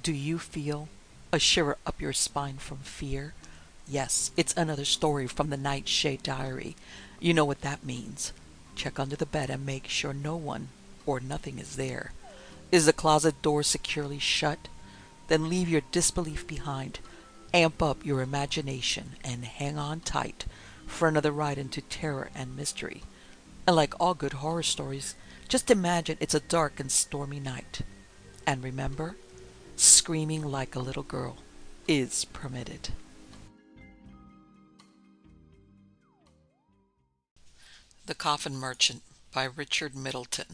Do you feel a shiver up your spine from fear? Yes, it's another story from the Nightshade Diary. You know what that means. Check under the bed and make sure no one or nothing is there. Is the closet door securely shut? Then leave your disbelief behind. Amp up your imagination and hang on tight for another ride into terror and mystery. And like all good horror stories, just imagine it's a dark and stormy night. And remember, screaming like a little girl is permitted. The Coffin Merchant by Richard Middleton.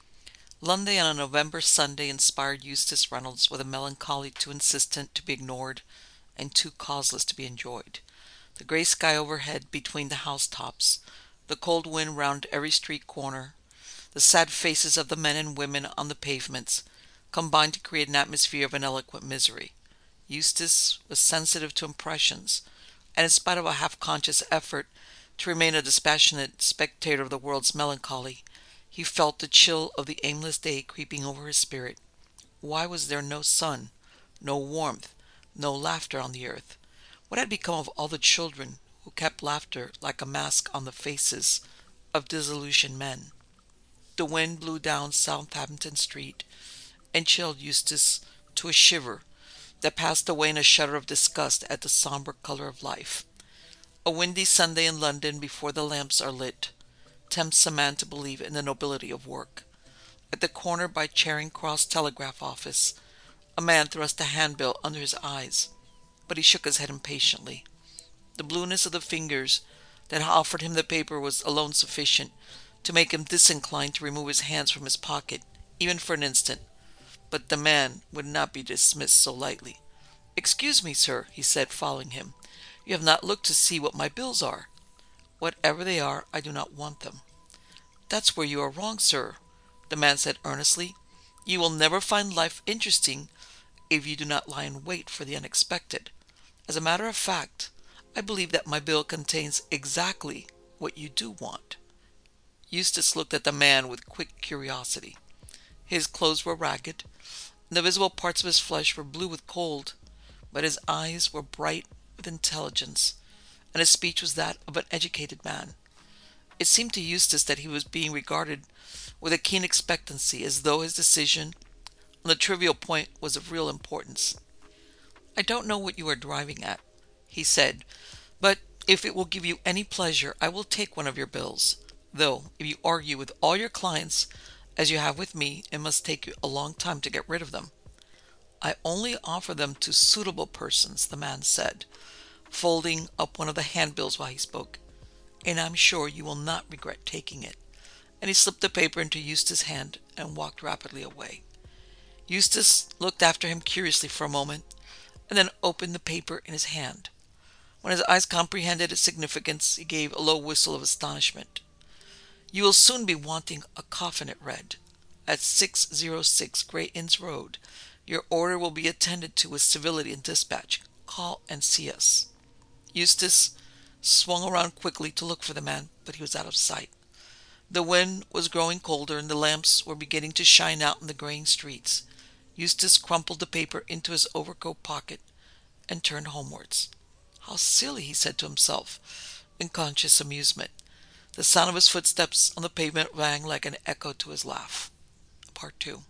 London on a November Sunday inspired Eustace Reynolds with a melancholy too insistent to be ignored and too causeless to be enjoyed. The grey sky overhead between the housetops, the cold wind round every street corner, the sad faces of the men and women on the pavements, combined to create an atmosphere of ineloquent misery. Eustace was sensitive to impressions, and in spite of a half-conscious effort to remain a dispassionate spectator of the world's melancholy, he felt the chill of the aimless day creeping over his spirit. Why was there no sun, no warmth, no laughter on the earth? What had become of all the children who kept laughter like a mask on the faces of disillusioned men? The wind blew down Southampton Street and chilled Eustace to a shiver that passed away in a shudder of disgust at the sombre color of life. A windy Sunday in London before the lamps are lit tempts a man to believe in the nobility of work. At the corner by Charing Cross telegraph office, a man thrust a handbill under his eyes, but he shook his head impatiently. The blueness of the fingers that offered him the paper was alone sufficient to make him disinclined to remove his hands from his pocket, even for an instant. But the man would not be dismissed so lightly. "Excuse me, sir," he said, following him. "You have not looked to see what my bills are." "Whatever they are, I do not want them." "That's where you are wrong, sir," the man said earnestly. "You will never find life interesting if you do not lie in wait for the unexpected. As a matter of fact, I believe that my bill contains exactly what you do want." Eustace looked at the man with quick curiosity. His clothes were ragged, and the visible parts of his flesh were blue with cold, but his eyes were bright with intelligence, and his speech was that of an educated man. It seemed to Eustace that he was being regarded with a keen expectancy, as though his decision on the trivial point was of real importance. "I don't know what you are driving at," he said, "but if it will give you any pleasure, I will take one of your bills, though if you argue with all your clients, as you have with me, it must take you a long time to get rid of them." "I only offer them to suitable persons," the man said, folding up one of the handbills while he spoke, "and I'm sure you will not regret taking it." And he slipped the paper into Eustace's hand and walked rapidly away. Eustace looked after him curiously for a moment, and then opened the paper in his hand. When his eyes comprehended its significance, he gave a low whistle of astonishment. "You will soon be wanting a coffin," it read. "At 606 Grey Inns Road. Your order will be attended to with civility and dispatch. Call and see us." Eustace swung around quickly to look for the man, but he was out of sight. The wind was growing colder, and the lamps were beginning to shine out in the graying streets. Eustace crumpled the paper into his overcoat pocket and turned homewards. "How silly," he said to himself, in conscious amusement. The sound of his footsteps on the pavement rang like an echo to his laugh. Part 2.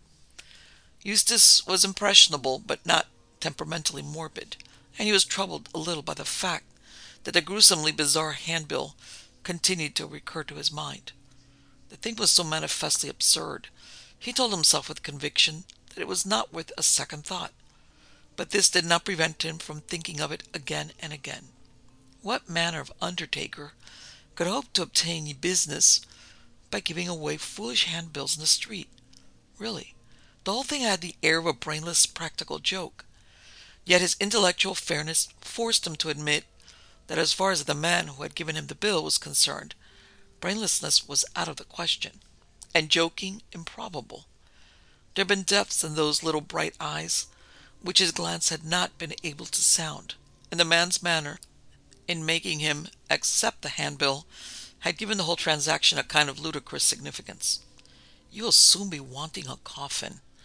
Eustace was impressionable, but not temperamentally morbid, and he was troubled a little by the fact that the gruesomely bizarre handbill continued to recur to his mind. The thing was so manifestly absurd, he told himself with conviction, that it was not worth a second thought. But this did not prevent him from thinking of it again and again. What manner of undertaker could hope to obtain business by giving away foolish handbills in the street? Really, the whole thing had the air of a brainless practical joke. Yet his intellectual fairness forced him to admit that as far as the man who had given him the bill was concerned, brainlessness was out of the question, and joking improbable. There had been depths in those little bright eyes which his glance had not been able to sound, and the man's manner in making him accept the handbill had given the whole transaction a kind of ludicrous significance. "You will soon be wanting a coffin.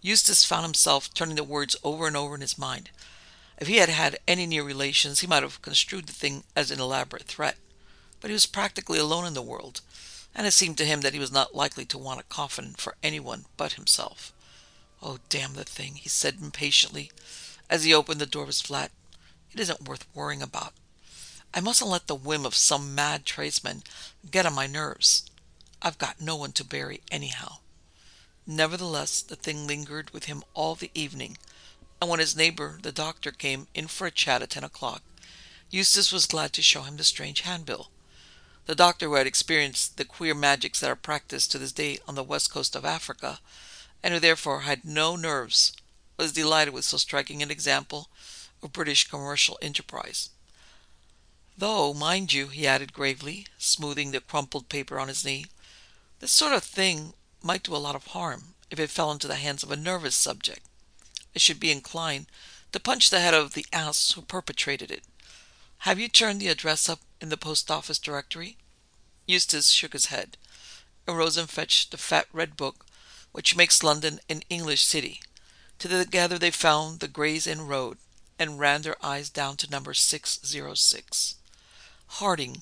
Eustace found himself turning the words over and over in his mind. If he had had any near relations, he might have construed the thing as an elaborate threat. But he was practically alone in the world, and it seemed to him that he was not likely to want a coffin for anyone but himself. "Oh, damn the thing," he said impatiently as he opened the door of his flat. "It isn't worth worrying about. I mustn't let the whim of some mad tradesman get on my nerves. I've got no one to bury anyhow." Nevertheless, the thing lingered with him all the evening, and when his neighbor, the doctor, came in for a chat at 10 o'clock, Eustace was glad to show him the strange handbill. The doctor, who had experienced the queer magics that are practiced to this day on the west coast of Africa, and who therefore had no nerves, was delighted with so striking an example of British commercial enterprise. "Though, mind you," he added gravely, smoothing the crumpled paper on his knee, "this sort of thing might do a lot of harm if it fell into the hands of a nervous subject. I should be inclined to punch the head of the ass who perpetrated it. Have you turned the address up in the post office directory?" Eustace shook his head, and rose and fetched the fat red book which makes London an English city. Together they found the Gray's Inn Road, and ran their eyes down to number 606. Harding,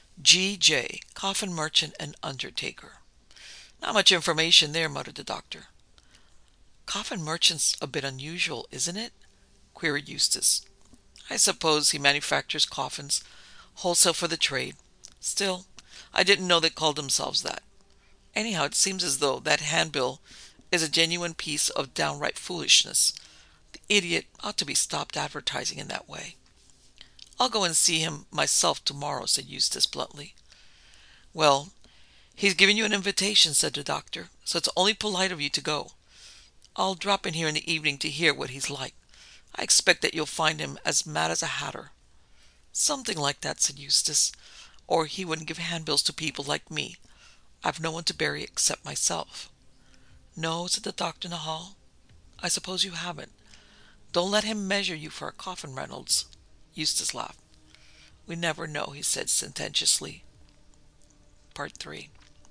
G.J., coffin merchant and undertaker. "Not much information there," muttered the doctor. "Coffin merchant's a bit unusual, isn't it?" queried Eustace. "I suppose he manufactures coffins wholesale for the trade. Still, I didn't know they called themselves that. Anyhow, it seems as though that handbill is a genuine piece of downright foolishness. The idiot ought to be stopped advertising in that way." "I'll go and see him myself tomorrow," said Eustace bluntly. "Well, he's given you an invitation," said the doctor, "so it's only polite of you to go. I'll drop in here in the evening to hear what he's like. I expect that you'll find him as mad as a hatter." "Something like that," said Eustace, "or he wouldn't give handbills to people like me. I've no one to bury except myself." "No," said the doctor in the hall, "I suppose you haven't. Don't let him measure you for a coffin, Reynolds." Eustace laughed. "We never know," he said sententiously. Part 3.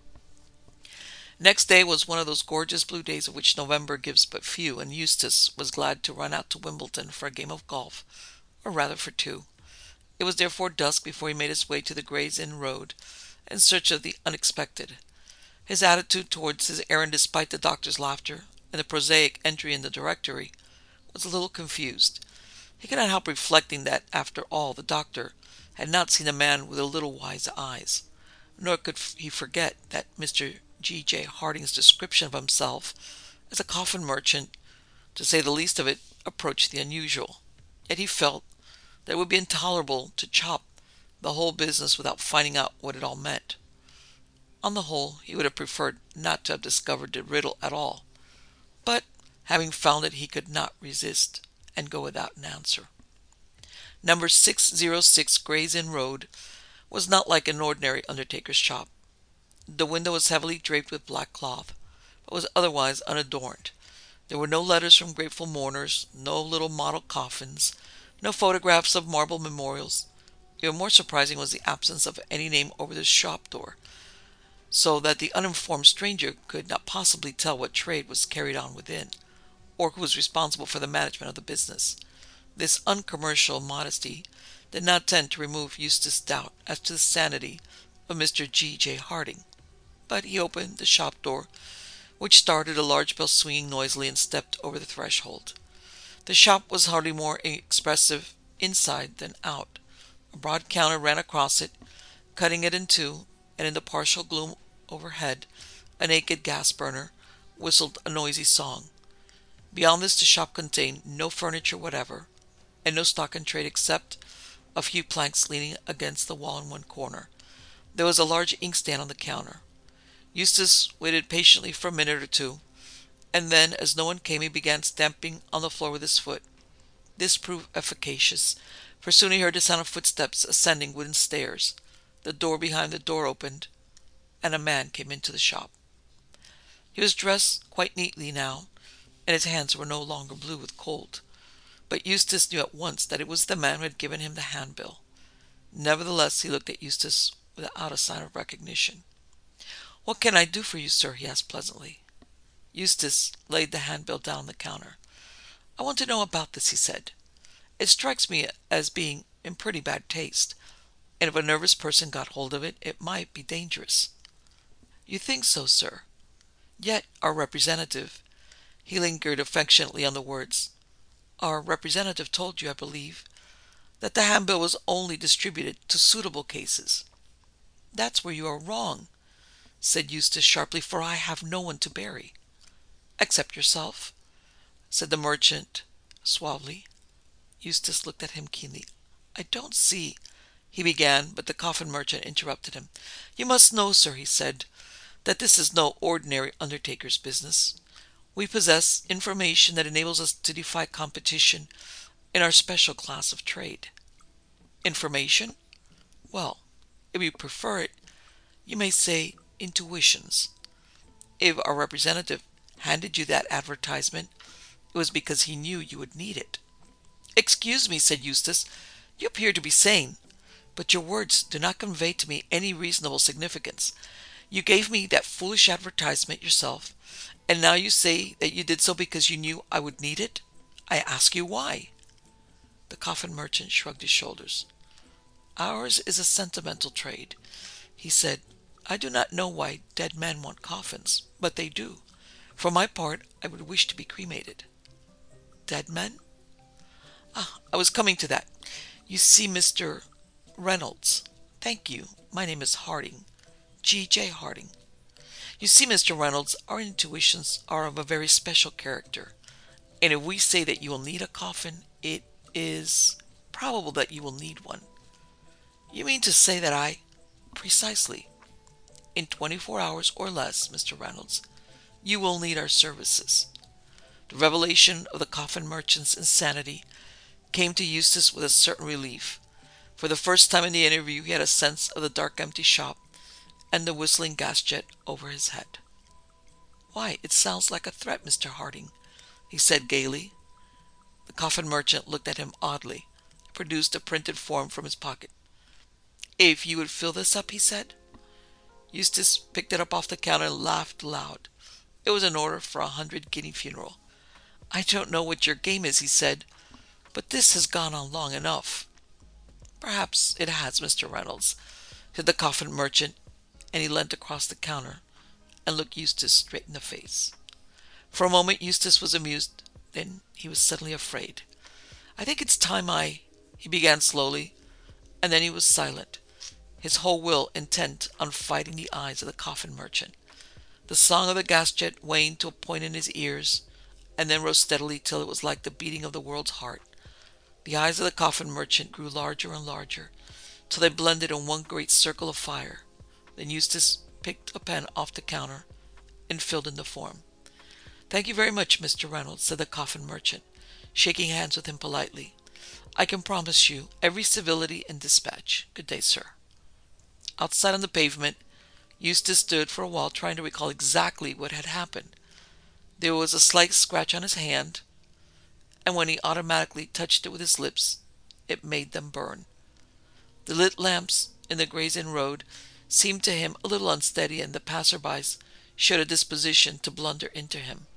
Next day was one of those gorgeous blue days of which November gives but few, and Eustace was glad to run out to Wimbledon for a game of golf, or rather for two. It was therefore dusk before he made his way to the Gray's Inn Road in search of the unexpected. His attitude towards his errand, despite the doctor's laughter and the prosaic entry in the directory, was a little confused. He could not help reflecting that, after all, the doctor had not seen a man with a little wise eyes, nor could he forget that Mr. G.J. Harding's description of himself as a coffin merchant, to say the least of it, approached the unusual. Yet he felt that it would be intolerable to chop the whole business without finding out what it all meant. On the whole, he would have preferred not to have discovered the riddle at all, but having found it, he could not resist and go without an answer. Number 606 Gray's Inn Road was not like an ordinary undertaker's shop. The window was heavily draped with black cloth, but was otherwise unadorned. There were no letters from grateful mourners, no little model coffins, no photographs of marble memorials. Even more surprising was the absence of any name over the shop door, so that the uninformed stranger could not possibly tell what trade was carried on within, or who was responsible for the management of the business. This uncommercial modesty did not tend to remove Eustace's doubt as to the sanity of Mr. G.J. Harding, but he opened the shop door, which started, a large bell swinging noisily, and stepped over the threshold. The shop was hardly more expressive inside than out. A broad counter ran across it, cutting it in two, and in the partial gloom overhead, a naked gas burner whistled a noisy song. Beyond this, the shop contained no furniture whatever, and no stock in trade except a few planks leaning against the wall in one corner. There was a large inkstand on the counter. Eustace waited patiently for a minute or two, and then, as no one came, he began stamping on the floor with his foot. This proved efficacious, for soon he heard the sound of footsteps ascending wooden stairs. The door behind the door opened, and a man came into the shop. He was dressed quite neatly now, and his hands were no longer blue with cold, but Eustace knew at once that it was the man who had given him the handbill. Nevertheless, he looked at Eustace without a sign of recognition. "What can I do for you, sir?" he asked pleasantly. Eustace laid the handbill down on the counter. "I want to know about this," he said. "It strikes me as being in pretty bad taste, and if a nervous person got hold of it, it might be dangerous." "You think so, sir? Yet our representative," he lingered affectionately on the words, "our representative told you, I believe, that the handbill was only distributed to suitable cases." "That's where you are wrong," said Eustace sharply, "for I have no one to bury." "Except yourself?" said the merchant suavely. Eustace looked at him keenly. "I don't see," he began, but the coffin merchant interrupted him. "You must know, sir," he said, "that this is no ordinary undertaker's business. We possess information that enables us to defy competition in our special class of trade." "Information?" "Well, if you prefer it, you may say intuitions. If our representative handed you that advertisement, it was because he knew you would need it." "Excuse me," said Eustace, "you appear to be sane, but your words do not convey to me any reasonable significance. You gave me that foolish advertisement yourself, and now you say that you did so because you knew I would need it. I ask you why?" The coffin merchant shrugged his shoulders. "Ours is a sentimental trade," he said. "I do not know why dead men want coffins, but they do. For my part, I would wish to be cremated." "Dead men?" "Ah, I was coming to that. You see, Mr. Reynolds." "Thank you. My name is Harding. G.J. Harding. You see, Mr. Reynolds, our intuitions are of a very special character, and if we say that you will need a coffin, it is probable that you will need one." "You mean to say that I—" "Precisely. In 24 hours or less, Mr. Reynolds, you will need our services." The revelation of the coffin merchant's insanity came to Eustace with a certain relief. For the first time in the interview he had a sense of the dark empty shop and the whistling gas jet over his head. "Why, it sounds like a threat, Mr. Harding," he said gaily. The coffin merchant looked at him oddly, produced a printed form from his pocket. "If you would fill this up," he said. Eustace picked it up off the counter and laughed aloud. It was an order for 100-guinea funeral. "I don't know what your game is," he said, "but this has gone on long enough." "Perhaps it has, Mr. Reynolds," said the coffin merchant, and he leant across the counter and looked Eustace straight in the face. For a moment Eustace was amused, then he was suddenly afraid. "I think it's time he began slowly, and then he was silent, his whole will intent on fighting the eyes of the coffin merchant. The song of the gas jet waned to a point in his ears, and then rose steadily till it was like the beating of the world's heart. The eyes of the coffin merchant grew larger and larger, till they blended in one great circle of fire. Then Eustace picked a pen off the counter and filled in the form. "Thank you very much, Mr. Reynolds," said the coffin merchant, shaking hands with him politely. "I can promise you every civility and dispatch. Good day, sir." Outside on the pavement, Eustace stood for a while trying to recall exactly what had happened. There was a slight scratch on his hand, and when he automatically touched it with his lips, it made them burn. The lit lamps in the Gray's Inn Road seemed to him a little unsteady, and the passer-bys showed a disposition to blunder into him.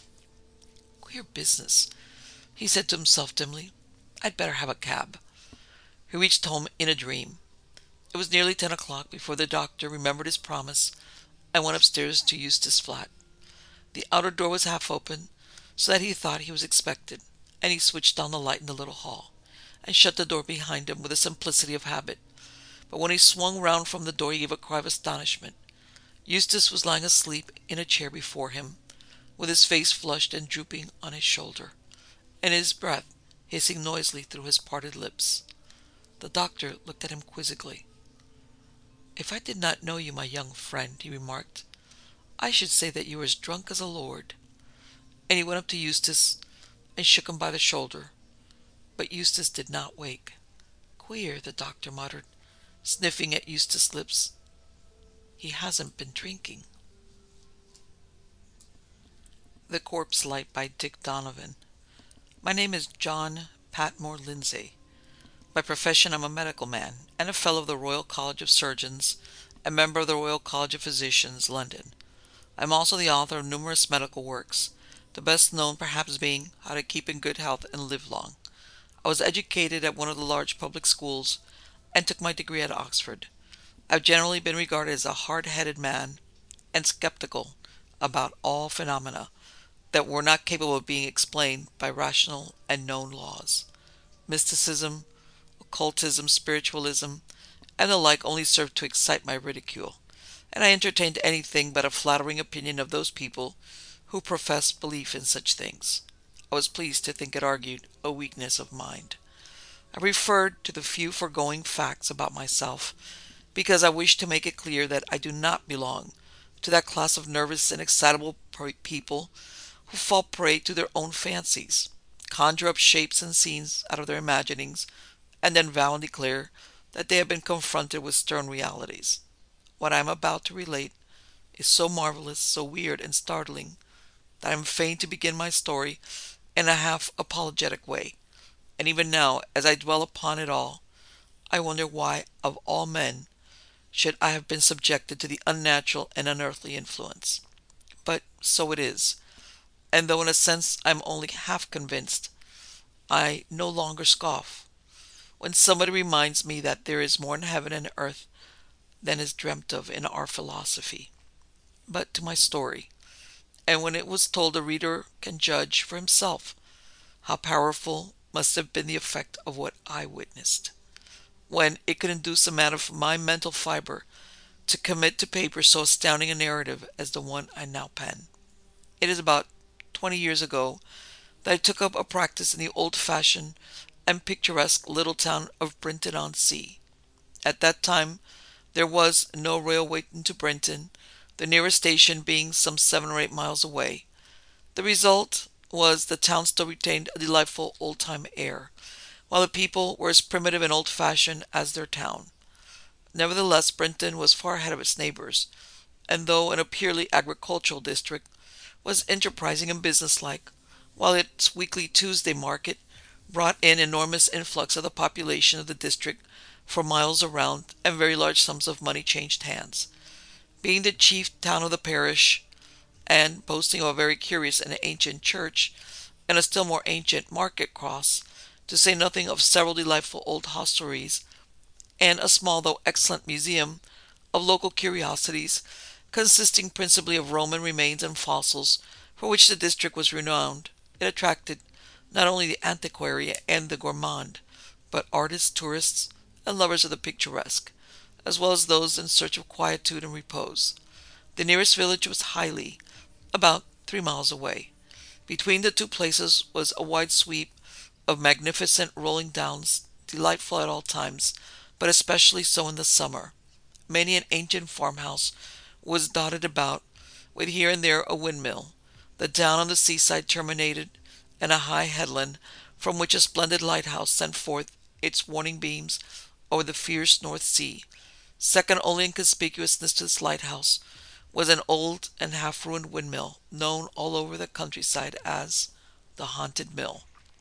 "Queer business," he said to himself dimly. "I'd better have a cab." He reached home in a dream. It was nearly 10 o'clock before the doctor remembered his promise and went upstairs to Eustace's flat. The outer door was half open, so that he thought he was expected, and he switched on the light in the little hall, and shut the door behind him with the simplicity of habit. But when he swung round from the door he gave a cry of astonishment. Eustace was lying asleep in a chair before him, with his face flushed and drooping on his shoulder, and his breath hissing noisily through his parted lips. The doctor looked at him quizzically. "If I did not know you, my young friend," he remarked, "I should say that you were as drunk as a lord." And he went up to Eustace and shook him by the shoulder. But Eustace did not wake. "Queer," the doctor muttered, sniffing at Eustace's lips. "He hasn't been drinking." The Corpse Light by Dick Donovan. My name is John Patmore Lindsay. By profession I'm a medical man, and a Fellow of the Royal College of Surgeons, and member of the Royal College of Physicians, London. I'm also the author of numerous medical works, the best known perhaps being How to Keep in Good Health and Live Long. I was educated at one of the large public schools and took my degree at Oxford. I've generally been regarded as a hard-headed man and skeptical about all phenomena that were not capable of being explained by rational and known laws. Mysticism, occultism, spiritualism, and the like only served to excite my ridicule, and I entertained anything but a flattering opinion of those people who professed belief in such things. I was pleased to think it argued a weakness of mind. I referred to the few foregoing facts about myself because I wish to make it clear that I do not belong to that class of nervous and excitable people who fall prey to their own fancies, conjure up shapes and scenes out of their imaginings, and then vow and declare that they have been confronted with stern realities. What I am about to relate is so marvelous, so weird and startling, that I am fain to begin my story in a half apologetic way. And even now, as I dwell upon it all, I wonder why, of all men, should I have been subjected to the unnatural and unearthly influence. But so it is, and though in a sense I am only half convinced, I no longer scoff when somebody reminds me that there is more in heaven and earth than is dreamt of in our philosophy. But to my story, and when it was told, the reader can judge for himself how powerful must have been the effect of what I witnessed, when it could induce a man of my mental fiber to commit to paper so astounding a narrative as the one I now pen. It is about 20 years ago that I took up a practice in the old-fashioned and picturesque little town of Brinton-on-Sea. At that time there was no railway into Brinton, the nearest station being some 7 or 8 miles away. The result was the town still retained a delightful old-time air, while the people were as primitive and old-fashioned as their town. Nevertheless, Brinton was far ahead of its neighbors, and though in a purely agricultural district, was enterprising and businesslike, while its weekly Tuesday market brought in enormous influx of the population of the district for miles around, and very large sums of money changed hands. Being the chief town of the parish, and boasting of a very curious and ancient church, and a still more ancient market cross, to say nothing of several delightful old hostelries, and a small though excellent museum of local curiosities, consisting principally of Roman remains and fossils, for which the district was renowned, it attracted not only the antiquary and the gourmand, but artists, tourists, and lovers of the picturesque, as well as those in search of quietude and repose. The nearest village was Highley, about 3 miles away. Between the two places was a wide sweep of magnificent rolling downs, delightful at all times, but especially so in the summer. Many an ancient farmhouse was dotted about, with here and there a windmill. The down on the seaside terminated in a high headland, from which a splendid lighthouse sent forth its warning beams over the fierce North Sea. Second only in conspicuousness to this lighthouse was an old and half-ruined windmill, known all over the countryside as the Haunted Mill.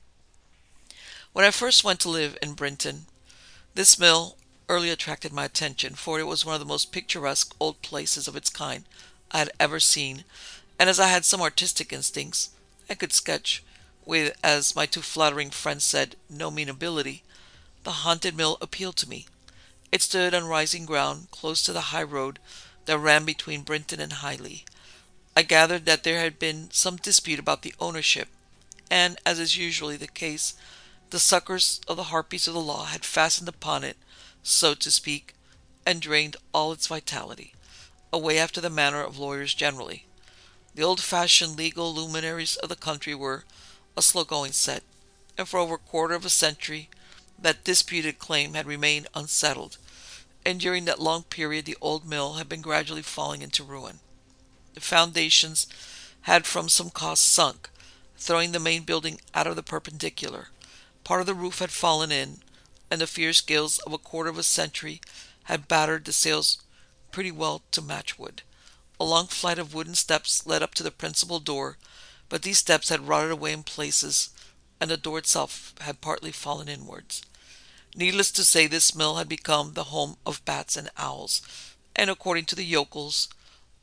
When I first went to live in Brinton, this mill early attracted my attention, for it was one of the most picturesque old places of its kind I had ever seen, and as I had some artistic instincts, and could sketch with, as my two flattering friends said, no mean ability, the Haunted Mill appealed to me. It stood on rising ground, close to the high road that ran between Brinton and Highley. I gathered that there had been some dispute about the ownership, and, as is usually the case, the suckers of the harpies of the law had fastened upon it, so to speak, and drained all its vitality, away after the manner of lawyers generally. The old-fashioned legal luminaries of the country were a slow-going set, and for over a quarter of a century that disputed claim had remained unsettled, and during that long period the old mill had been gradually falling into ruin. The foundations had from some cost sunk, throwing the main building out of the perpendicular. Part of the roof had fallen in, and the fierce gales of a quarter of a century had battered the sails pretty well to matchwood. A long flight of wooden steps led up to the principal door, but these steps had rotted away in places, and the door itself had partly fallen inwards. Needless to say, this mill had become the home of bats and owls, and according to the yokels,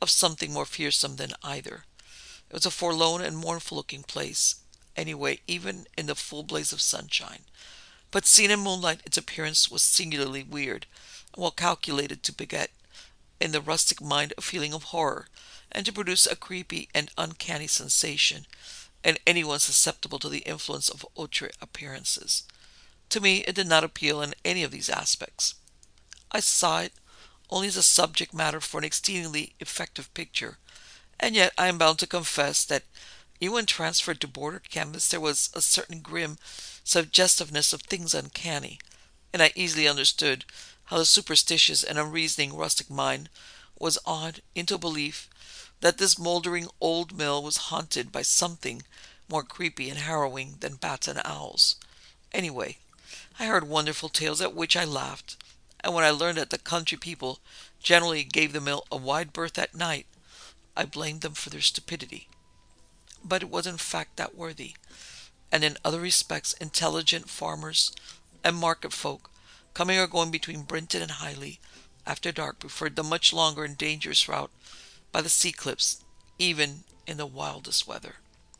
of something more fearsome than either. It was a forlorn and mournful looking place, anyway, even in the full blaze of sunshine. But seen in moonlight, its appearance was singularly weird, and well calculated to beget in the rustic mind a feeling of horror, and to produce a creepy and uncanny sensation in anyone susceptible to the influence of outre appearances. To me, it did not appeal in any of these aspects. I saw it only as a subject matter for an exceedingly effective picture, and yet I am bound to confess that even when transferred to bordered canvas there was a certain grim suggestiveness of things uncanny, and I easily understood how the superstitious and unreasoning rustic mind was awed into a belief that this mouldering old mill was haunted by something more creepy and harrowing than bats and owls. Anyway, I heard wonderful tales at which I laughed, and when I learned that the country people generally gave the mill a wide berth at night, I blamed them for their stupidity. But it was in fact that worthy, and in other respects intelligent farmers and market folk coming or going between Brinton and Highley after dark preferred the much longer and dangerous route by the sea cliffs, even in the wildest weather.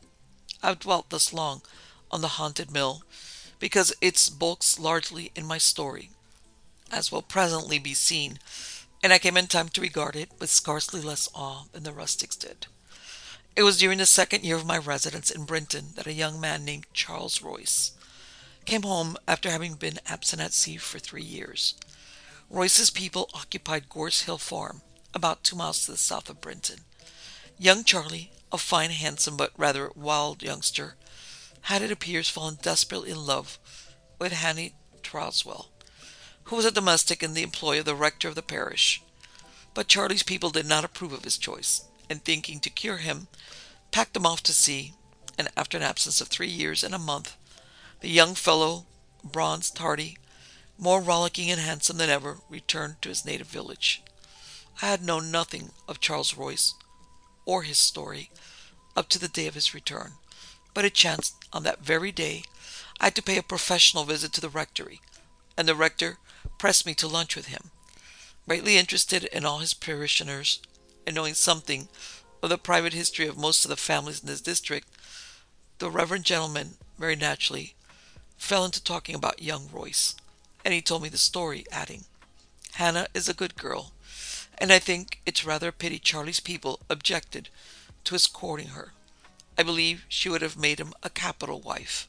I have dwelt thus long on the haunted mill because it bulks largely in my story, as will presently be seen, and I came in time to regard it with scarcely less awe than the rustics did. It was during the second year of my residence in Brinton that a young man named Charles Royce came home after having been absent at sea for 3 years. Royce's people occupied Gorse Hill Farm, about 2 miles to the south of Brinton. Young Charlie, a fine, handsome, but rather wild youngster, had, it appears, fallen desperately in love with Hannah Troswell, who was a domestic in the employ of the rector of the parish. But Charlie's people did not approve of his choice, and thinking to cure him, packed him off to sea, and after an absence of 3 years and a month, the young fellow, bronzed, hardy, more rollicking and handsome than ever, returned to his native village. I had known nothing of Charles Royce or his story up to the day of his return, but it chanced on that very day I had to pay a professional visit to the rectory, and the rector pressed me to lunch with him. Greatly interested in all his parishioners, and knowing something of the private history of most of the families in this district, the reverend gentleman, very naturally, fell into talking about young Royce, and he told me the story, adding, "Hannah is a good girl, and I think it's rather a pity Charlie's people objected to his courting her. I believe she would have made him a capital wife."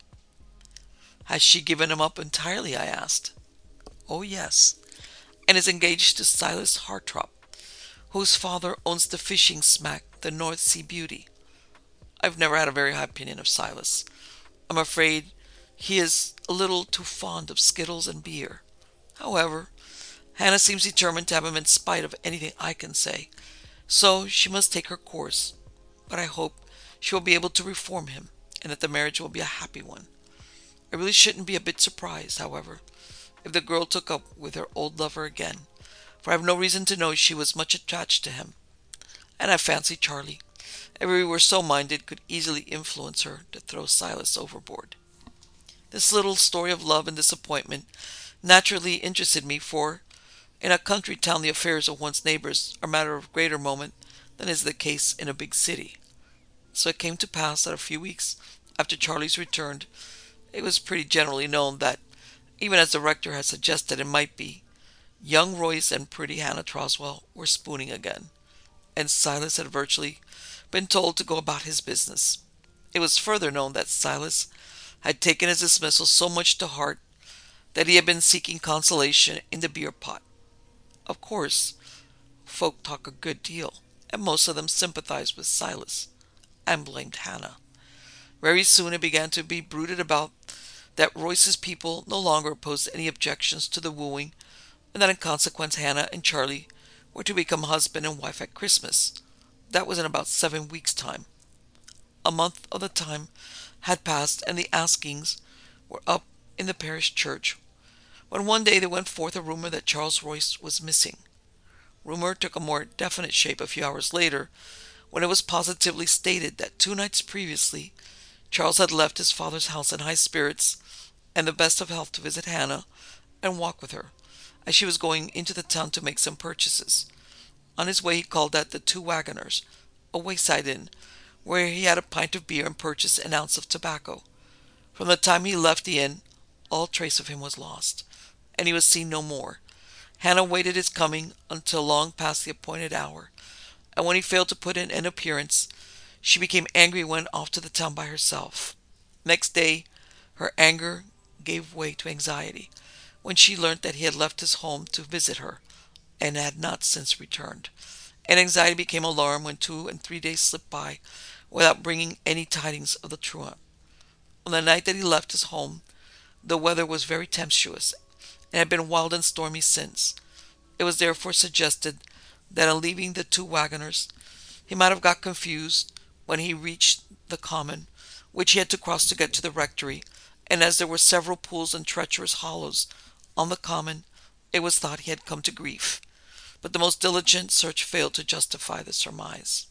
"Has she given him up entirely?" I asked. "Oh, yes, and is engaged to Silas Hartrop, whose father owns the fishing smack, the North Sea Beauty. I've never had a very high opinion of Silas. I'm afraid he is a little too fond of skittles and beer. However, Hannah seems determined to have him in spite of anything I can say, so she must take her course, but I hope she will be able to reform him, and that the marriage will be a happy one. I really shouldn't be a bit surprised, however, if the girl took up with her old lover again, for I have no reason to know she was much attached to him, and I fancy Charlie, if he were so minded, could easily influence her to throw Silas overboard." This little story of love and disappointment naturally interested me, for in a country town the affairs of one's neighbors are matter of greater moment than is the case in a big city. So it came to pass that a few weeks after Charlie's return, it was pretty generally known that, even as the rector had suggested it might be, young Royce and pretty Hannah Troswell were spooning again, and Silas had virtually been told to go about his business. It was further known that Silas had taken his dismissal so much to heart that he had been seeking consolation in the beer pot. Of course, folk talk a good deal, and most of them sympathized with Silas, and blamed Hannah. Very soon it began to be bruited about that Royce's people no longer opposed any objections to the wooing, and that in consequence Hannah and Charlie were to become husband and wife at Christmas. That was in about 7 weeks' time. A month of the time had passed, and the askings were up in the parish church, when one day there went forth a rumor that Charles Royce was missing. Rumor took a more definite shape a few hours later, when it was positively stated that 2 nights previously Charles had left his father's house in high spirits and the best of health to visit Hannah and walk with her, as she was going into the town to make some purchases, On his way he called at the Two Wagoners, a wayside inn, where he had a pint of beer and purchased an ounce of tobacco. From the time he left the inn, all trace of him was lost, and he was seen no more. Hannah waited his coming until long past the appointed hour, and when he failed to put in an appearance, she became angry and went off to the town by herself. Next day, her anger gave way to anxiety when she learnt that he had left his home to visit her, and had not since returned. And anxiety became alarm when 2 and 3 days slipped by without bringing any tidings of the truant. On the night that he left his home, the weather was very tempestuous, and had been wild and stormy since. It was therefore suggested that on leaving the Two Wagoners, he might have got confused when he reached the common, which he had to cross to get to the rectory, and as there were several pools and treacherous hollows on the common, it was thought he had come to grief. But the most diligent search failed to justify the surmise.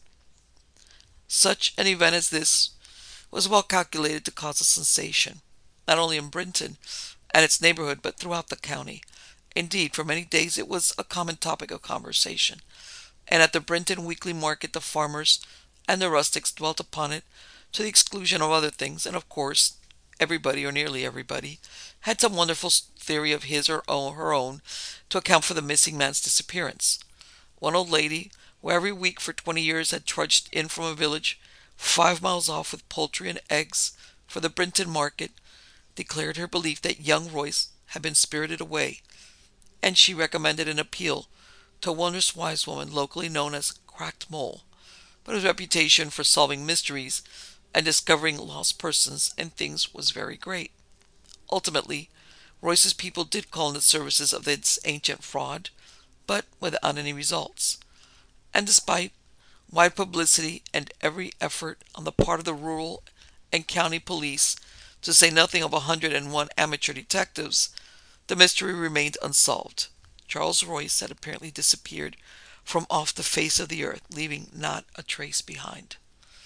Such an event as this was well calculated to cause a sensation, not only in Brinton and its neighborhood, but throughout the county. Indeed, for many days it was a common topic of conversation, and at the Brinton weekly market the farmers and the rustics dwelt upon it to the exclusion of other things, and of course everybody, or nearly everybody, had some wonderful theory of his or her own to account for the missing man's disappearance. One old lady, who every week for 20 years had trudged in from a village 5 miles off with poultry and eggs for the Brinton market, declared her belief that young Royce had been spirited away, and she recommended an appeal to a wondrous wise woman locally known as Cracked Mole, but his reputation for solving mysteries and discovering lost persons and things was very great. Ultimately, Royce's people did call in the services of this ancient fraud, but without any results. And despite wide publicity and every effort on the part of the rural and county police, to say nothing of 101 amateur detectives, the mystery remained unsolved. Charles Royce had apparently disappeared from off the face of the earth, leaving not a trace behind.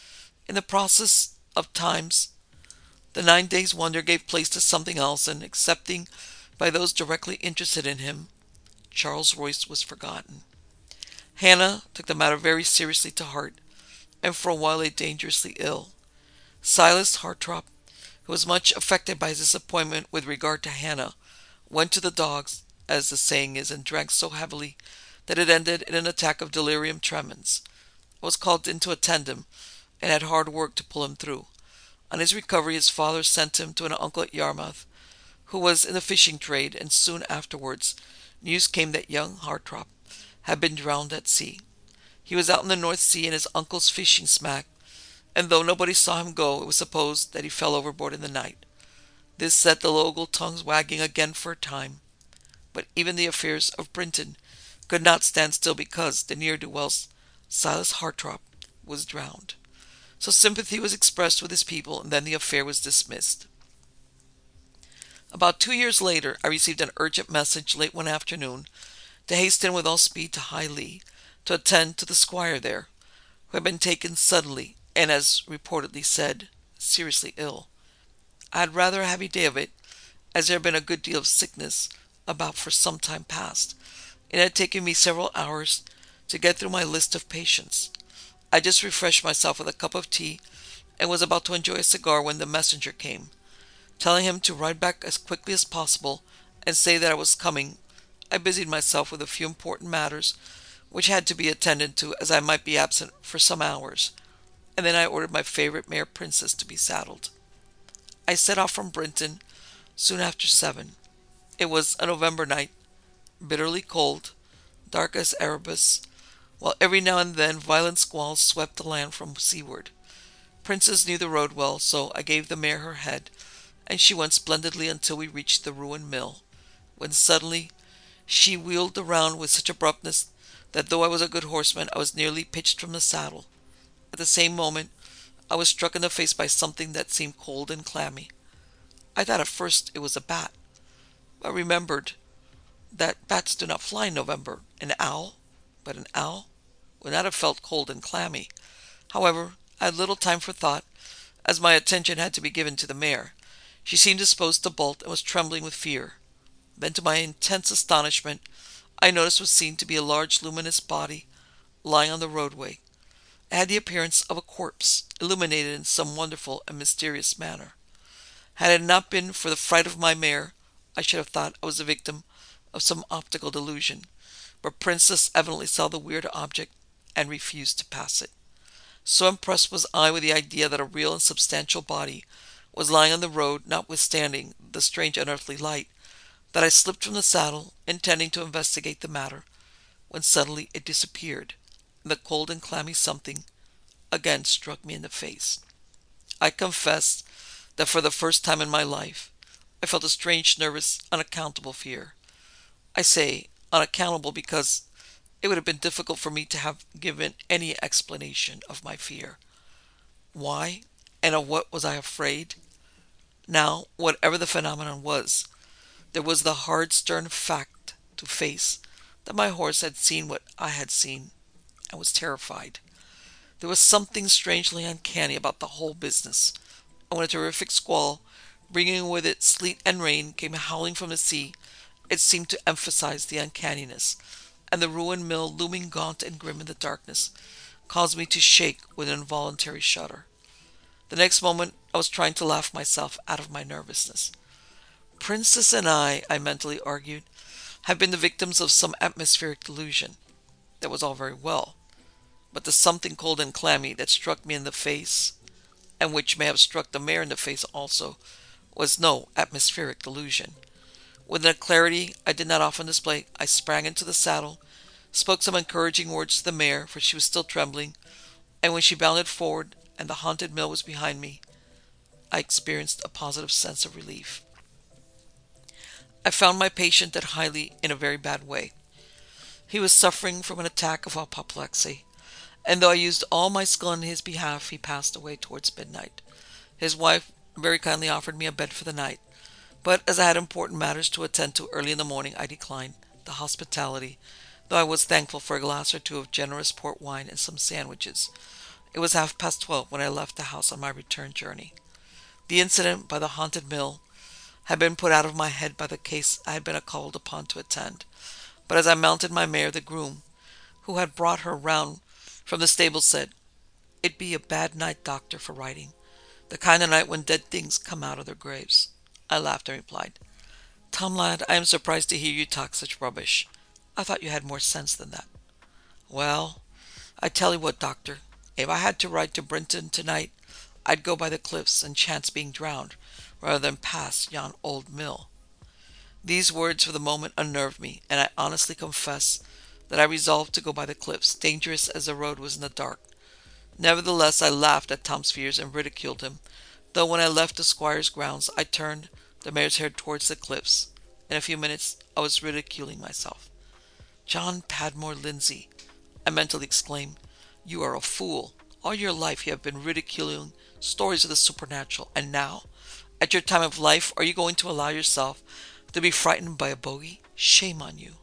In the process of times, the 9 days' wonder gave place to something else, and excepting by those directly interested in him, Charles Royce was forgotten. Hannah took the matter very seriously to heart, and for a while lay dangerously ill. Silas Hartrop, who was much affected by his disappointment with regard to Hannah, went to the dogs, as the saying is, and drank so heavily that it ended in an attack of delirium tremens. I was called in to attend him, and had hard work to pull him through. On his recovery his father sent him to an uncle at Yarmouth, who was in the fishing trade, and soon afterwards news came that young Hartrop had been drowned at sea. He was out in the North Sea in his uncle's fishing smack, and though nobody saw him go, it was supposed that he fell overboard in the night. This set the local tongues wagging again for a time, but even the affairs of Brinton could not stand still because the ne'er-do-well Silas Hartrop was drowned. So sympathy was expressed with his people, and then the affair was dismissed. About 2 years later, I received an urgent message late one afternoon to hasten with all speed to High Lee to attend to the squire there, who had been taken suddenly, and as reportedly said, seriously ill. I had rather a heavy day of it, as there had been a good deal of sickness about for some time past, and it had taken me several hours to get through my list of patients. I just refreshed myself with a cup of tea, and was about to enjoy a cigar when the messenger came. Telling him to ride back as quickly as possible and say that I was coming, I busied myself with a few important matters which had to be attended to, as I might be absent for some hours, and then I ordered my favorite mare Princess to be saddled. I set off from Brinton soon after 7. It was a November night, bitterly cold, dark as Erebus, while every now and then violent squalls swept the land from seaward. Princess knew the road well, so I gave the mare her head, and she went splendidly until we reached the ruined mill, when suddenly she wheeled around with such abruptness that though I was a good horseman, I was nearly pitched from the saddle. At the same moment I was struck in the face by something that seemed cold and clammy. I thought at first it was a bat, but remembered that bats do not fly in November. But an owl would not have felt cold and clammy. However, I had little time for thought, as my attention had to be given to the mare. She seemed disposed to bolt, and was trembling with fear. Then, to my intense astonishment, I noticed what seemed to be a large luminous body lying on the roadway. It had the appearance of a corpse, illuminated in some wonderful and mysterious manner. Had it not been for the fright of my mare, I should have thought I was the victim of some optical delusion, but Princess evidently saw the weird object and refused to pass it. So impressed was I with the idea that a real and substantial body was lying on the road, notwithstanding the strange unearthly light, that I slipped from the saddle, intending to investigate the matter, when suddenly it disappeared, and the cold and clammy something again struck me in the face. I confess that for the first time in my life, I felt a strange, nervous, unaccountable fear. I say unaccountable because it would have been difficult for me to have given any explanation of my fear. Why and of what was I afraid? Now, whatever the phenomenon was, there was the hard, stern fact to face that my horse had seen what I had seen and was terrified. There was something strangely uncanny about the whole business, and when a terrific squall, bringing with it sleet and rain, came howling from the sea, it seemed to emphasize the uncanniness, and the ruined mill, looming gaunt and grim in the darkness, caused me to shake with an involuntary shudder. The next moment I was trying to laugh myself out of my nervousness. Princess and I mentally argued, have been the victims of some atmospheric delusion. That was all very well, but the something cold and clammy that struck me in the face, and which may have struck the mare in the face also, was no atmospheric delusion. With a clarity I did not often display, I sprang into the saddle, spoke some encouraging words to the mare, for she was still trembling, and when she bounded forward and the haunted mill was behind me, I experienced a positive sense of relief. I found my patient at Highley in a very bad way. He was suffering from an attack of apoplexy, and though I used all my skill in his behalf, he passed away towards midnight. His wife very kindly offered me a bed for the night, but as I had important matters to attend to early in the morning, I declined the hospitality, though I was thankful for a glass or two of generous port wine and some sandwiches. It was 12:30 when I left the house on my return journey. The incident by the haunted mill had been put out of my head by the case I had been called upon to attend, but as I mounted my mare, the groom, who had brought her round from the stable, said, "It be a bad night, doctor, for riding. The kind of night when dead things come out of their graves." I laughed and replied, "Tom, lad, I am surprised to hear you talk such rubbish. I thought you had more sense than that." "Well, I tell you what, doctor, if I had to ride to Brinton tonight, I'd go by the cliffs and chance being drowned, rather than pass yon old mill." These words for the moment unnerved me, and I honestly confess that I resolved to go by the cliffs, dangerous as the road was in the dark. Nevertheless, I laughed at Tom's fears and ridiculed him, though when I left the squire's grounds, I turned the mare's head towards the cliffs. In a few minutes, I was ridiculing myself. "John Padmore Lindsay," I mentally exclaimed, "you are a fool. All your life you have been ridiculing stories of the supernatural, and now, at your time of life, are you going to allow yourself to be frightened by a bogey? Shame on you."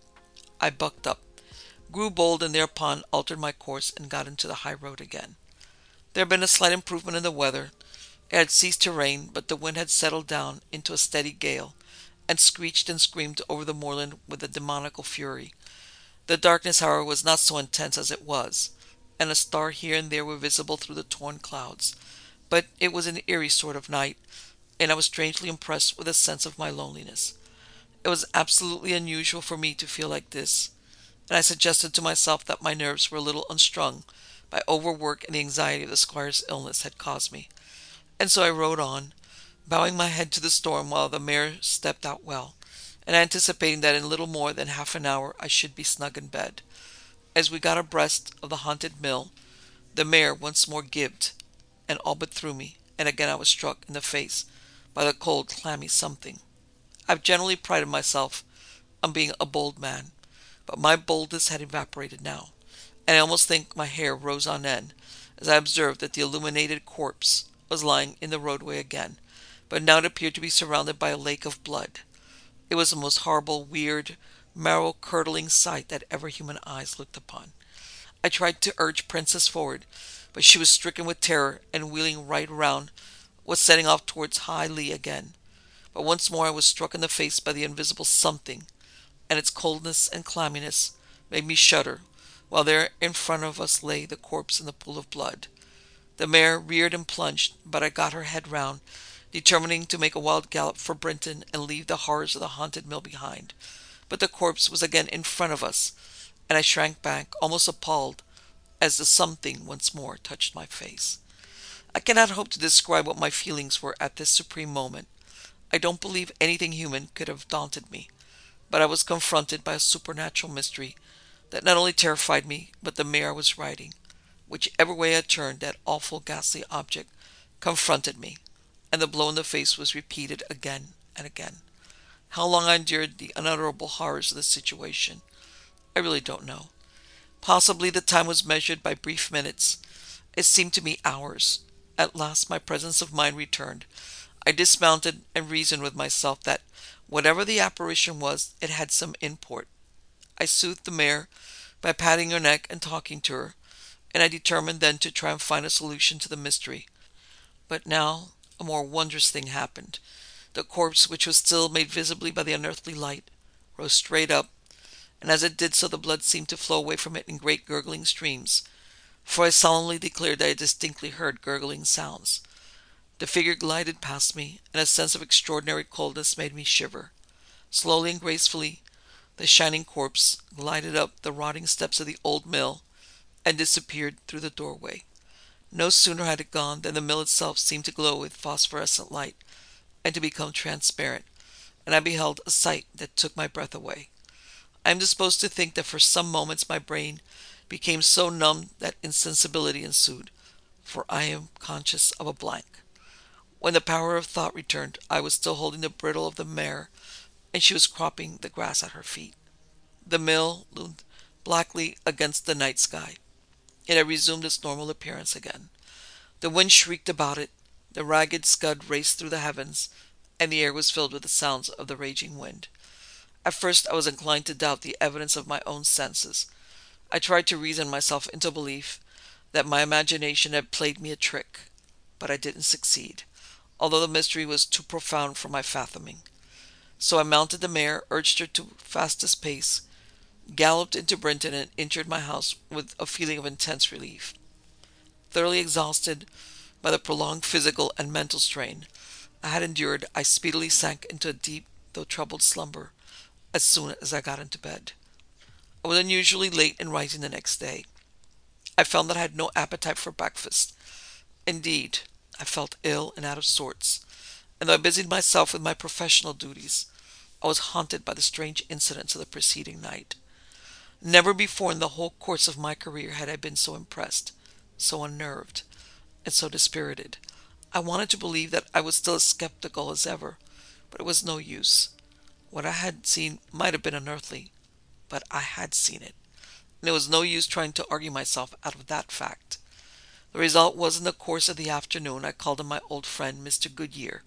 I bucked up, grew bold, and thereupon altered my course and got into the high road again. There had been a slight improvement in the weather. It had ceased to rain, but the wind had settled down into a steady gale, and screeched and screamed over the moorland with a demoniacal fury. The darkness, however, was not so intense as it was, and a star here and there were visible through the torn clouds, but it was an eerie sort of night, and I was strangely impressed with a sense of my loneliness. It was absolutely unusual for me to feel like this, and I suggested to myself that my nerves were a little unstrung by overwork and the anxiety the squire's illness had caused me. And so I rode on, bowing my head to the storm while the mare stepped out well, and anticipating that in little more than half an hour I should be snug in bed. As we got abreast of the haunted mill, the mare once more gibbed, and all but threw me, and again I was struck in the face by the cold, clammy something. I've generally prided myself on being a bold man, but my boldness had evaporated now, and I almost think my hair rose on end as I observed that the illuminated corpse was lying in the roadway again, but now it appeared to be surrounded by a lake of blood. It was the most horrible, weird, marrow-curdling sight that ever human eyes looked upon. I tried to urge Princess forward, but she was stricken with terror, and wheeling right round, was setting off towards Highley again. But once more I was struck in the face by the invisible something, and its coldness and clamminess made me shudder, while there in front of us lay the corpse in the pool of blood. The mare reared and plunged, but I got her head round, determining to make a wild gallop for Brinton and leave the horrors of the haunted mill behind. But the corpse was again in front of us, and I shrank back, almost appalled, as the something once more touched my face. I cannot hope to describe what my feelings were at this supreme moment. I don't believe anything human could have daunted me, but I was confronted by a supernatural mystery that not only terrified me, but the mare I was riding. Whichever way I turned, that awful ghastly object confronted me, and the blow in the face was repeated again and again. How long I endured the unutterable horrors of the situation, I really don't know. Possibly the time was measured by brief minutes. It seemed to me hours. At last my presence of mind returned. I dismounted and reasoned with myself that whatever the apparition was, it had some import. I soothed the mare by patting her neck and talking to her, and I determined then to try and find a solution to the mystery. But now a more wondrous thing happened. The corpse, which was still made visibly by the unearthly light, rose straight up, and as it did so the blood seemed to flow away from it in great gurgling streams, for I solemnly declared that I distinctly heard gurgling sounds. The figure glided past me, and a sense of extraordinary coldness made me shiver. Slowly and gracefully the shining corpse glided up the rotting steps of the old mill and disappeared through the doorway. No sooner had it gone than the mill itself seemed to glow with phosphorescent light and to become transparent, and I beheld a sight that took my breath away. I am disposed to think that for some moments my brain became so numb that insensibility ensued, for I am conscious of a blank. When the power of thought returned, I was still holding the bridle of the mare, and she was cropping the grass at her feet. The mill loomed blackly against the night sky. It had resumed its normal appearance again. The wind shrieked about it, the ragged scud raced through the heavens, and the air was filled with the sounds of the raging wind. At first I was inclined to doubt the evidence of my own senses. I tried to reason myself into belief that my imagination had played me a trick, but I didn't succeed, although the mystery was too profound for my fathoming. So I mounted the mare, urged her to fastest pace, galloped into Brinton, and entered my house with a feeling of intense relief. Thoroughly exhausted by the prolonged physical and mental strain I had endured, I speedily sank into a deep though troubled slumber as soon as I got into bed. I was unusually late in rising the next day. I found that I had no appetite for breakfast. Indeed, I felt ill and out of sorts, and though I busied myself with my professional duties, I was haunted by the strange incidents of the preceding night. Never before in the whole course of my career had I been so impressed, so unnerved, and so dispirited. I wanted to believe that I was still as skeptical as ever, but it was no use. What I had seen might have been unearthly, but I had seen it, and it was no use trying to argue myself out of that fact. The result was, in the course of the afternoon, I called on my old friend Mr. Goodyear,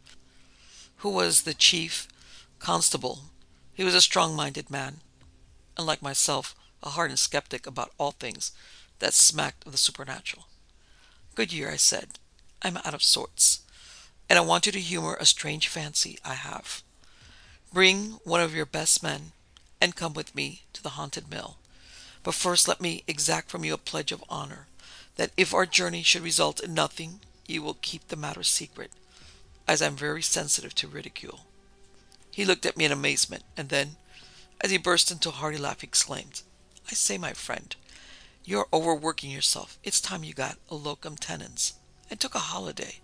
who was the chief constable. He was a strong-minded man, and like myself, a hardened skeptic about all things that smacked of the supernatural. "Goodyear," I said, "I'm out of sorts, and I want you to humor a strange fancy I have. Bring one of your best men, and come with me to the haunted mill. But first let me exact from you a pledge of honor, that if our journey should result in nothing, you will keep the matter secret, as I am very sensitive to ridicule." He looked at me in amazement, and then, as he burst into a hearty laugh, exclaimed, "I say, my friend, you're overworking yourself. It's time you got a locum tenens, and took a holiday."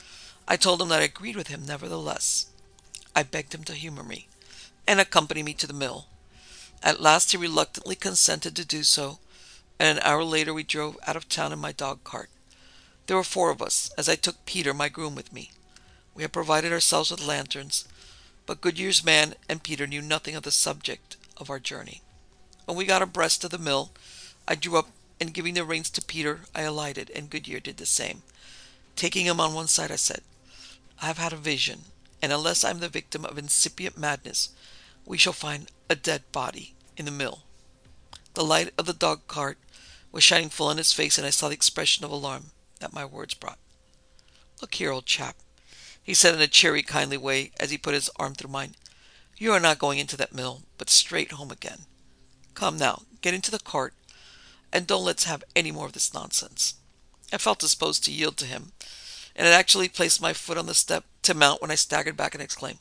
I told him that I agreed with him nevertheless. I begged him to humor me, and accompany me to the mill. At last he reluctantly consented to do so, and an hour later we drove out of town in my dog-cart. There were 4 of us, as I took Peter, my groom, with me. We had provided ourselves with lanterns, but Goodyear's man and Peter knew nothing of the subject of our journey. When we got abreast of the mill, I drew up, and giving the reins to Peter, I alighted, and Goodyear did the same. Taking him on one side, I said, "I have had a vision, and unless I am the victim of incipient madness, we shall find a dead body in the mill." The light of the dog-cart was shining full on his face, and I saw the expression of alarm that my words brought. "Look here, old chap," he said in a cheery, kindly way, as he put his arm through mine. "You are not going into that mill, but straight home again. Come now, get into the cart, And don't let's have any more of this nonsense. I felt disposed to yield to him, and had actually placed my foot on the step to mount when I staggered back and exclaimed,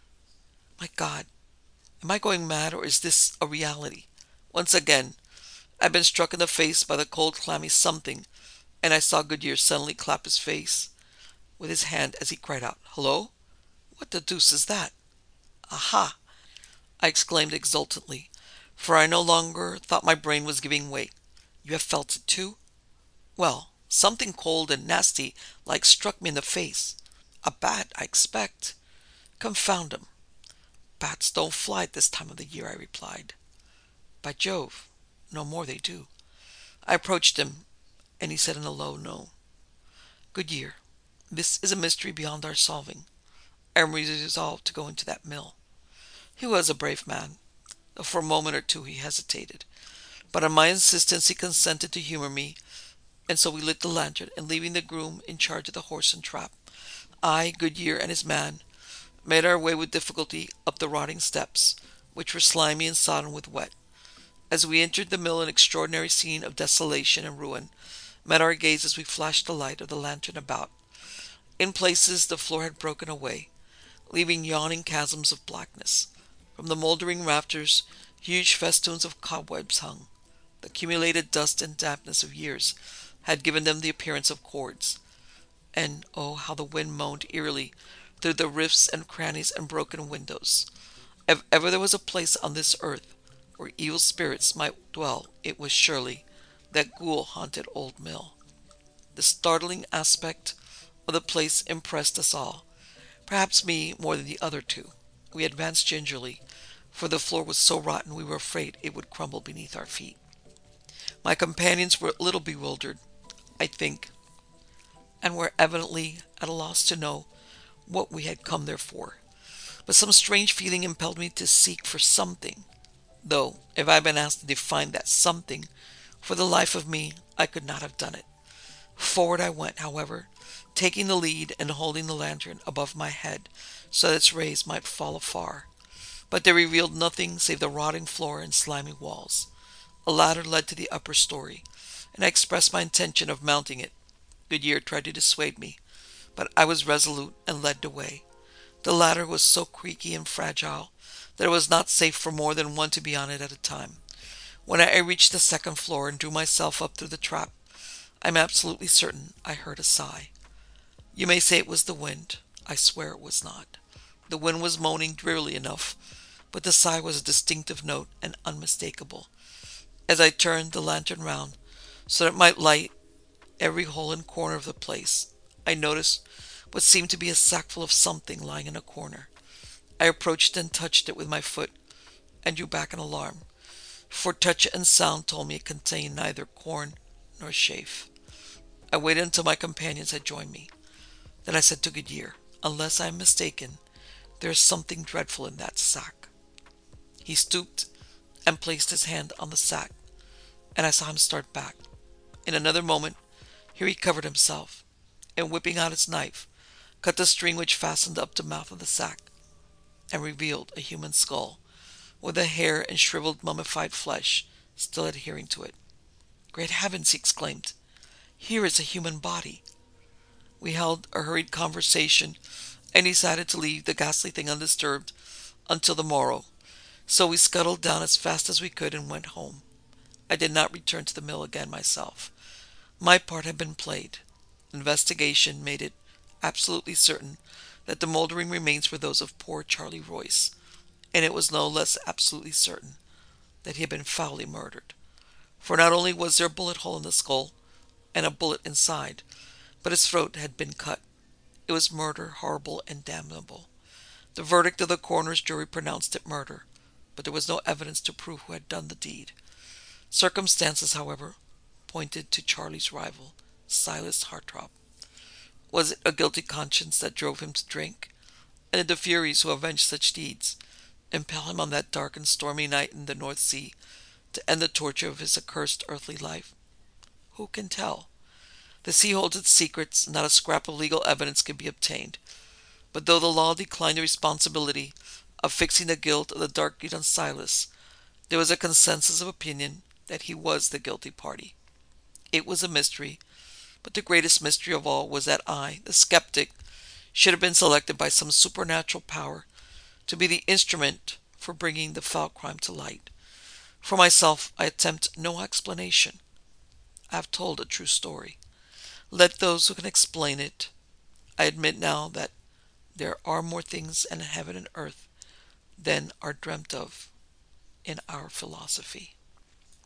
"My God, am I going mad or is this a reality?" Once again, I'd been struck in the face by the cold, clammy something, and I saw Goodyear suddenly clap his face with his hand as he cried out, "Hello? What the deuce is that?" "Aha!" I exclaimed exultantly, for I no longer thought my brain was giving way. "You have felt it too? Well, something cold and nasty like struck me in the face. A bat, I expect. Confound 'em. Bats don't fly at this time of the year," I replied. "By Jove, no more they do." I approached him, and he said in a low no, "Goodyear, this is a mystery beyond our solving. I am resolved to go into that mill." He was a brave man, though for a moment or two he hesitated. But on my insistence he consented to humor me, and so we lit the lantern, and leaving the groom in charge of the horse and trap, I, Goodyear, and his man made our way with difficulty up the rotting steps, which were slimy and sodden with wet. As we entered the mill, an extraordinary scene of desolation and ruin met our gaze as we flashed the light of the lantern about. In places the floor had broken away, leaving yawning chasms of blackness. From the moldering rafters huge festoons of cobwebs hung. The accumulated dust and dampness of years had given them the appearance of cords. And oh, how the wind moaned eerily through the rifts and crannies and broken windows. If ever there was a place on this earth where evil spirits might dwell, it was surely that ghoul-haunted old mill. The startling aspect of the place impressed us all, perhaps me more than the other two. We advanced gingerly, for the floor was so rotten we were afraid it would crumble beneath our feet. My companions were a little bewildered, I think, and were evidently at a loss to know what we had come there for. But some strange feeling impelled me to seek for something, though if I had been asked to define that something, for the life of me I could not have done it. Forward I went, however, taking the lead and holding the lantern above my head so that its rays might fall afar. But they revealed nothing save the rotting floor and slimy walls. A ladder led to the upper story, and I expressed my intention of mounting it. Goodyear tried to dissuade me, but I was resolute and led the way. The ladder was so creaky and fragile that it was not safe for more than one to be on it at a time. When I reached the second floor and drew myself up through the trap, I'm absolutely certain I heard a sigh. You may say it was the wind. I swear it was not. The wind was moaning drearily enough, but the sigh was a distinctive note and unmistakable. As I turned the lantern round so that it might light every hole and corner of the place, I noticed what seemed to be a sackful of something lying in a corner. I approached and touched it with my foot, and drew back in alarm, for touch and sound told me it contained neither corn nor chaff. I waited until my companions had joined me. Then I said to Goodyear, "Unless I am mistaken, there is something dreadful in that sack." He stooped and placed his hand on the sack, and I saw him start back. In another moment he recovered himself, and whipping out his knife, cut the string which fastened up the mouth of the sack, and revealed a human skull, with the hair and shriveled mummified flesh still adhering to it. "Great heavens!" he exclaimed. "Here is a human body!" We held a hurried conversation and decided to leave the ghastly thing undisturbed until the morrow, so we scuttled down as fast as we could and went home. I did not return to the mill again myself. My part had been played. Investigation made it absolutely certain that the moldering remains were those of poor Charlie Royce, and it was no less absolutely certain that he had been foully murdered. For not only was there a bullet hole in the skull, and a bullet inside, but his throat had been cut. It was murder, horrible and damnable. The verdict of the coroner's jury pronounced it murder, but there was no evidence to prove who had done the deed. Circumstances, however, pointed to Charlie's rival, Silas Hartrop. Was it a guilty conscience that drove him to drink? And did the Furies who avenged such deeds impel him on that dark and stormy night in the North Sea to end the torture of his accursed earthly life? Who can tell? The sea holds its secrets, not a scrap of legal evidence can be obtained. But though the law declined the responsibility of fixing the guilt of the dark deed on Silas, there was a consensus of opinion that he was the guilty party. It was a mystery, but the greatest mystery of all was that I, the skeptic, should have been selected by some supernatural power to be the instrument for bringing the foul crime to light. For myself, I attempt no explanation. I have told a true story. Let those who can explain it. I admit now that there are more things in heaven and earth than are dreamt of in our philosophy.